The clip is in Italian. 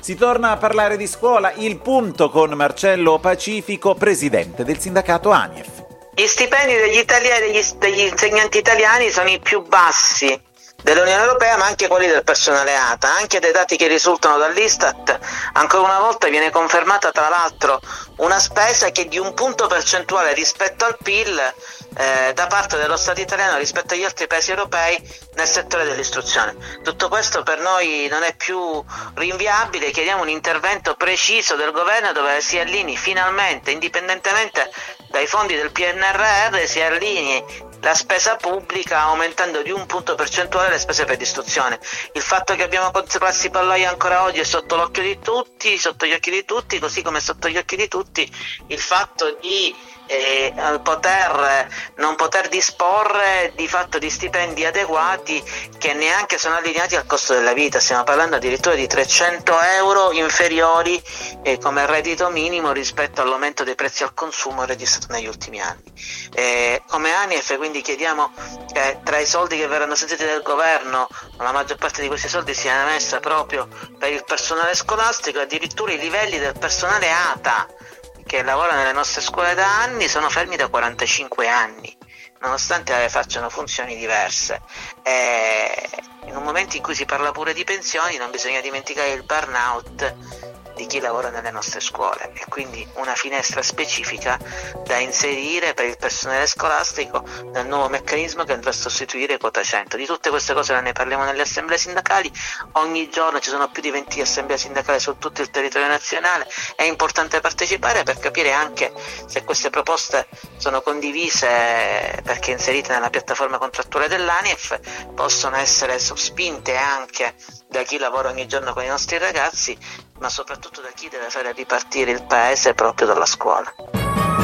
Si torna a parlare di scuola, il punto con Marcello Pacifico, presidente del sindacato ANIEF. Gli stipendi degli insegnanti italiani sono i più bassi dell'Unione Europea, ma anche quelli del personale ATA. Anche dai dati che risultano dall'Istat, ancora una volta viene confermata tra l'altro una spesa che è di un punto percentuale rispetto al PIL da parte dello Stato italiano rispetto agli altri paesi europei nel settore dell'istruzione. Tutto questo per noi non è più rinviabile, chiediamo un intervento preciso del governo dove si allinei finalmente, indipendentemente dai fondi del PNRR, si allinei la spesa pubblica aumentando di un punto percentuale le spese per l'istruzione. Il fatto che abbiamo classi pallaie ancora oggi è sotto gli occhi di tutti, così come è sotto gli occhi di tutti il fatto di non poter disporre di fatto di stipendi adeguati che neanche sono allineati al costo della vita. Stiamo parlando addirittura di 300 euro inferiori come reddito minimo rispetto all'aumento dei prezzi al consumo registrato negli ultimi anni. Come ANIEF quindi chiediamo che tra i soldi che verranno sentiti dal governo la maggior parte di questi soldi sia messa proprio per il personale scolastico, addirittura i livelli del personale ATA che lavora nelle nostre scuole da anni sono fermi da 45 anni, nonostante facciano funzioni diverse. In un momento in cui si parla pure di pensioni non bisogna dimenticare il burnout di chi lavora nelle nostre scuole e quindi una finestra specifica da inserire per il personale scolastico nel nuovo meccanismo che andrà a sostituire quota 100. Di tutte queste cose ne parliamo nelle assemblee sindacali, ogni giorno ci sono più di 20 assemblee sindacali su tutto il territorio nazionale, è importante partecipare per capire anche se queste proposte sono condivise perché inserite nella piattaforma contrattuale dell'ANIEF, possono essere sospinte anche da chi lavora ogni giorno con i nostri ragazzi, ma soprattutto da chi deve fare ripartire il paese proprio dalla scuola.